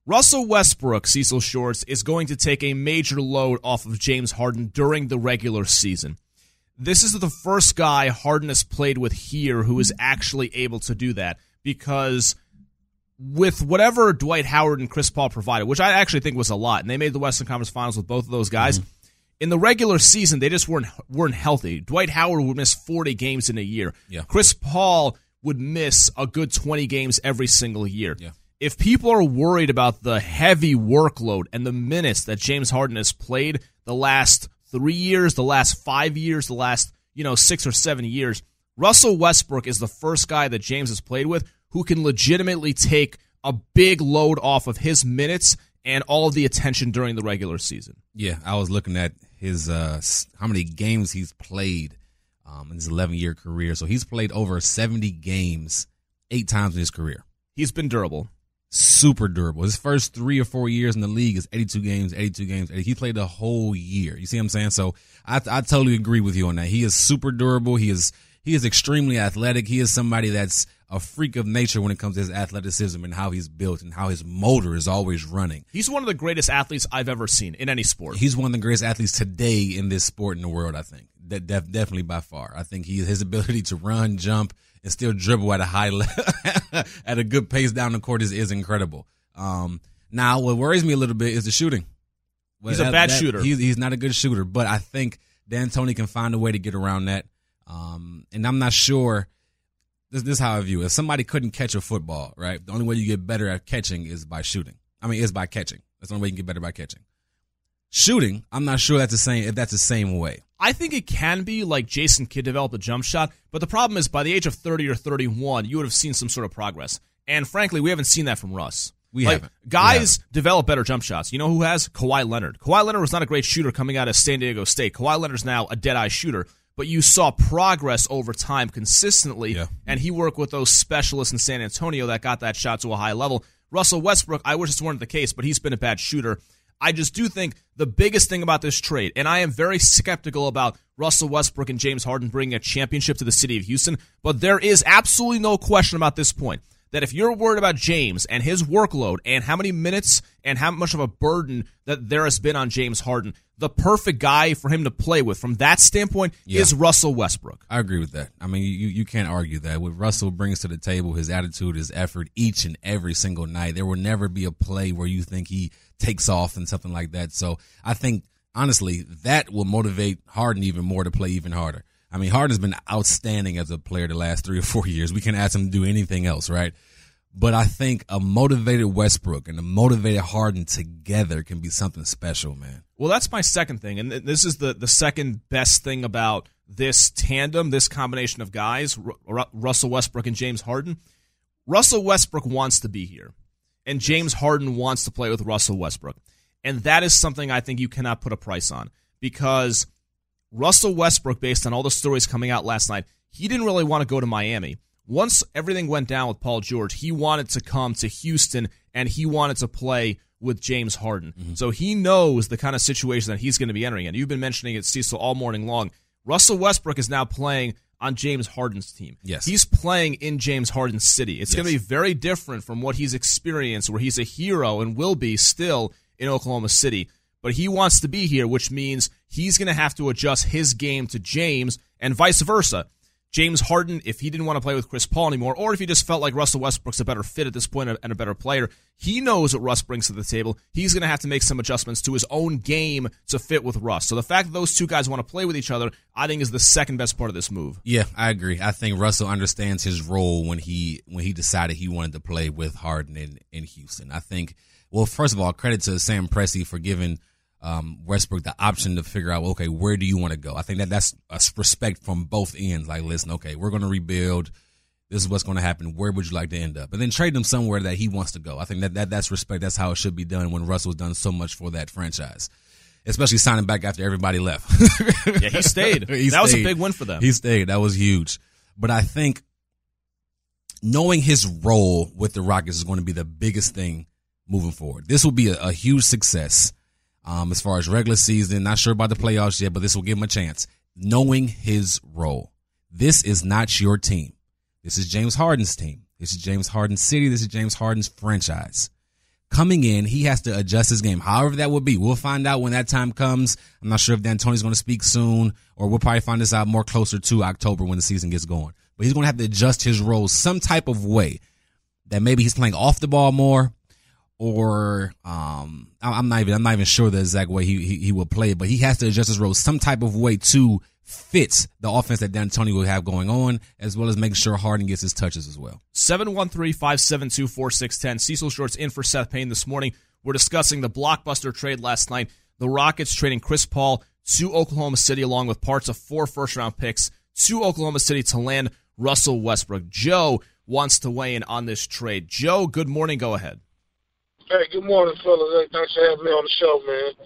Russell Westbrook, Cecil Shorts, is going to take a major load off of James Harden during the regular season. This is the first guy Harden has played with here who is actually able to do that, because with whatever Dwight Howard and Chris Paul provided, which I actually think was a lot, and they made the Western Conference Finals with both of those guys, in the regular season, they just weren't healthy. Dwight Howard would miss 40 games in a year. Yeah. Chris Paul would miss a good 20 games every single year. Yeah. If people are worried about the heavy workload and the minutes that James Harden has played the last 3 years, the last 5 years, the last 6 or 7 years, Russell Westbrook is the first guy that James has played with who can legitimately take a big load off of his minutes and all of the attention during the regular season. Yeah, I was looking at his how many games he's played in his 11-year career. So he's played over 70 games 8 times in his career. He's been durable. Super durable. His first 3 or 4 years in the league is 82 games. He played the whole year. You see what I'm saying? So I totally agree with you on that. He is super durable. He is extremely athletic. He is somebody that's a freak of nature when it comes to his athleticism and how he's built and how his motor is always running. He's one of the greatest athletes I've ever seen in any sport. He's one of the greatest athletes today in this sport in the world, I think. Definitely by far. I think his ability to run, jump, and still dribble at a high level, at a good pace down the court is incredible. Now, what worries me a little bit is the shooting. He's a bad shooter. He's not a good shooter, but I think D'Antoni can find a way to get around that. And I'm not sure. This is how I view it. If somebody couldn't catch a football, right, the only way you get better at catching is by shooting. Is by catching. That's the only way you can get better by catching. Shooting, I'm not sure if that's the same way. I think it can be, like Jason Kidd developed a jump shot, but the problem is by the age of 30 or 31, you would have seen some sort of progress. And frankly, we haven't seen that from Russ. We haven't. Guys develop better jump shots. You know who has? Kawhi Leonard. Kawhi Leonard was not a great shooter coming out of San Diego State. Kawhi Leonard's now a dead-eye shooter. But you saw progress over time consistently, and he worked with those specialists in San Antonio that got that shot to a high level. Russell Westbrook, I wish this weren't the case, but he's been a bad shooter. I just do think the biggest thing about this trade, and I am very skeptical about Russell Westbrook and James Harden bringing a championship to the city of Houston, but there is absolutely no question about this point, that if you're worried about James and his workload and how many minutes and how much of a burden that there has been on James Harden, the perfect guy for him to play with from that standpoint is Russell Westbrook. I agree with that. I mean, you can't argue that. What Russell brings to the table, his attitude, his effort each and every single night, there will never be a play where you think he takes off and something like that. So I think, honestly, that will motivate Harden even more to play even harder. I mean, Harden's been outstanding as a player the last 3 or 4 years. We can't ask him to do anything else, right? But I think a motivated Westbrook and a motivated Harden together can be something special, man. Well, that's my second thing, and this is the second best thing about this tandem, this combination of guys, Russell Westbrook and James Harden. Russell Westbrook wants to be here, and James Harden wants to play with Russell Westbrook. And that is something I think you cannot put a price on, because Russell Westbrook, based on all the stories coming out last night, he didn't really want to go to Miami. Once everything went down with Paul George, he wanted to come to Houston, and he wanted to play with James Harden. Mm-hmm. So he knows the kind of situation that he's going to be entering in. You've been mentioning it, Cecil, all morning long. Russell Westbrook is now playing on James Harden's team. Yes. He's playing in James Harden's city. It's going to be very different from what he's experienced, where he's a hero and will be still in Oklahoma City. But he wants to be here, which means he's going to have to adjust his game to James and vice versa. James Harden, if he didn't want to play with Chris Paul anymore, or if he just felt like Russell Westbrook's a better fit at this point and a better player, he knows what Russ brings to the table. He's going to have to make some adjustments to his own game to fit with Russ. So the fact that those two guys want to play with each other, I think, is the second best part of this move. Yeah, I agree. I think Russell understands his role when he decided he wanted to play with Harden in Houston. I think, well, first of all, credit to Sam Presti for giving Westbrook the option to figure out, okay, where do you want to go? I think that's a respect from both ends. Like, listen, okay, we're going to rebuild. This is what's going to happen. Where would you like to end up? And then trade him somewhere that he wants to go. I think that's respect. That's how it should be done when Russell's done so much for that franchise, especially signing back after everybody left. Yeah, he stayed. That was a big win for them. He stayed. That was huge. But I think knowing his role with the Rockets is going to be the biggest thing moving forward. This will be a huge success. As far as regular season, not sure about the playoffs yet, but this will give him a chance. Knowing his role. This is not your team. This is James Harden's team. This is James Harden's city. This is James Harden's franchise. coming in, he has to adjust his game, however that will be. We'll find out when that time comes. I'm not sure if D'Antoni's going to speak soon, or we'll probably find this out more closer to October when the season gets going. But he's going to have to adjust his role some type of way, that maybe he's playing off the ball more, or I'm not even sure the exact way he will play, but he has to adjust his role some type of way to fit the offense that D'Antoni will have going on, as well as making sure Harden gets his touches as well. 713-572-4610. Cecil Shorts in for Seth Payne this morning. We're discussing the blockbuster trade last night. The Rockets trading Chris Paul to Oklahoma City along with parts of 4 first-round picks to Oklahoma City to land Russell Westbrook. Joe wants to weigh in on this trade. Joe, good morning. Go ahead. Hey, good morning, fellas. Hey, thanks for having me on the show,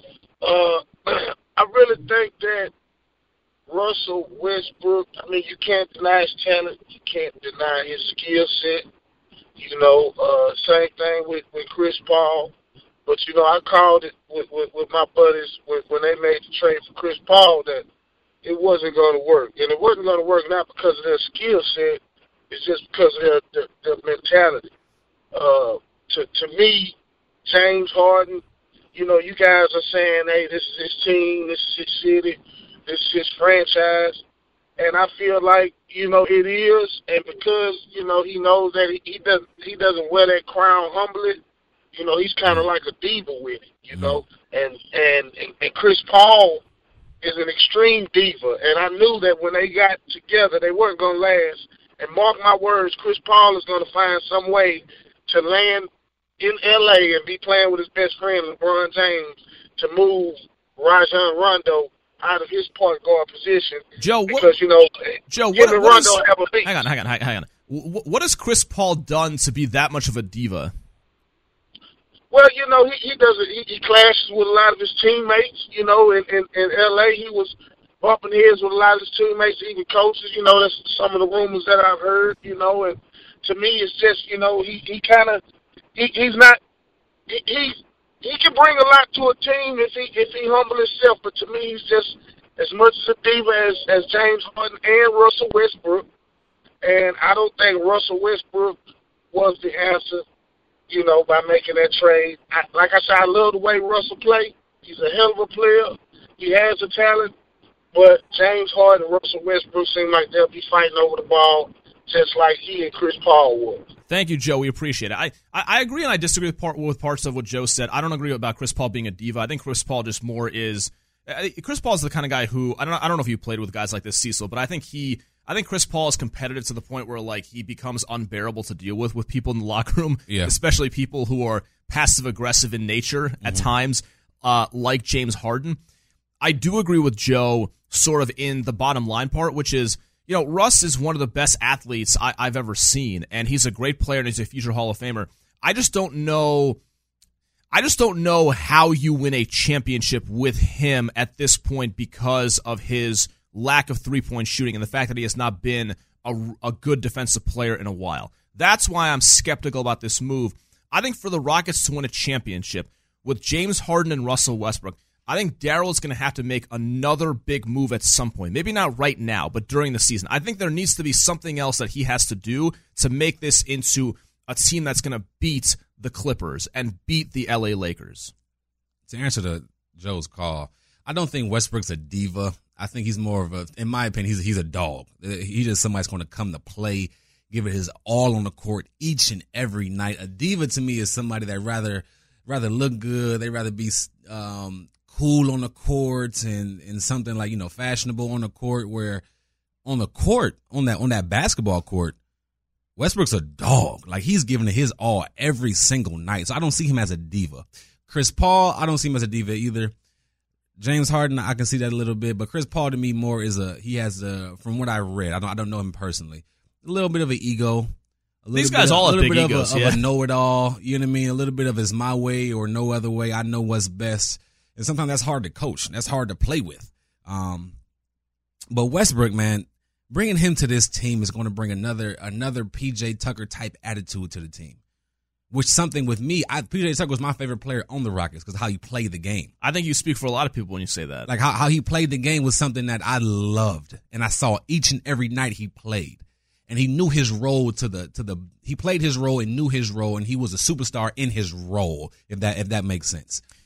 man. I really think that Russell Westbrook, I mean, you can't deny his talent. You can't deny his skill set. You know, same thing with Chris Paul. But, you know, I called it with my buddies when they made the trade for Chris Paul that it wasn't going to work. And it wasn't going to work not because of their skill set. It's just because of their mentality. To me, James Harden, you know, you guys are saying, hey, this is his team, this is his city, this is his franchise. And I feel like, you know, it is. And because, you know, he knows that he doesn't wear that crown humbly, you know, he's kind of like a diva with it, you know. And Chris Paul is an extreme diva. And I knew that when they got together, they weren't going to last. And mark my words, Chris Paul is going to find some way to land in L.A. and be playing with his best friend, LeBron James, to move Rajon Rondo out of his point guard position. Joe, because, you know, him and Rondo have a beat. Hang on. What has Chris Paul done to be that much of a diva? Well, you know, he clashes with a lot of his teammates. You know, in L.A. he was bumping heads with a lot of his teammates, even coaches. You know, that's some of the rumors that I've heard, you know. And to me, it's just, you know, he can bring a lot to a team if he humble himself. But to me, he's just as much as a diva as James Harden and Russell Westbrook. And I don't think Russell Westbrook was the answer, you know, by making that trade. Like I said, I love the way Russell plays. He's a hell of a player. He has the talent. But James Harden and Russell Westbrook seem like they'll be fighting over the ball just like he and Chris Paul was. Thank you, Joe. We appreciate it. I agree and I disagree with parts of what Joe said. I don't agree about Chris Paul being a diva. I think Chris Paul just more is Chris Paul is the kind of guy who I don't know if you played with guys like this, Cecil, but I think Chris Paul is competitive to the point where like he becomes unbearable to deal with people in the locker room, especially people who are passive aggressive in nature at times, like James Harden. I do agree with Joe sort of in the bottom line part, which is, you know, Russ is one of the best athletes I've ever seen, and he's a great player and he's a future Hall of Famer. I just don't know how you win a championship with him at this point because of his lack of three-point shooting and the fact that he has not been a good defensive player in a while. That's why I'm skeptical about this move. I think for the Rockets to win a championship with James Harden and Russell Westbrook, I think Daryl is going to have to make another big move at some point. Maybe not right now, but during the season. I think there needs to be something else that he has to do to make this into a team that's going to beat the Clippers and beat the LA Lakers. To answer to Joe's call, I don't think Westbrook's a diva. I think he's more of in my opinion, he's a dog. He's just somebody that's going to come to play, give it his all on the court each and every night. A diva to me is somebody that rather look good. They rather be cool on the court and something like, you know, fashionable on the court, where on the court, on that basketball court, Westbrook's a dog. Like, he's giving it his all every single night. So I don't see him as a diva. Chris Paul, I don't see him as a diva either. James Harden, I can see that a little bit, but Chris Paul to me more is from what I read, I don't know him personally, a little bit of an ego. These guys all have big egos, of a know-it-all, you know what I mean? A little bit of it's my way or no other way. I know what's best. And sometimes that's hard to coach. That's hard to play with. But Westbrook, man, bringing him to this team is going to bring another PJ Tucker type attitude to the team. Which something with me, PJ Tucker was my favorite player on the Rockets because how he played the game. I think you speak for a lot of people when you say that. Like how he played the game was something that I loved, and I saw each and every night he played. and he knew his role he played his role and knew his role, and he was a superstar in his role, if that makes sense.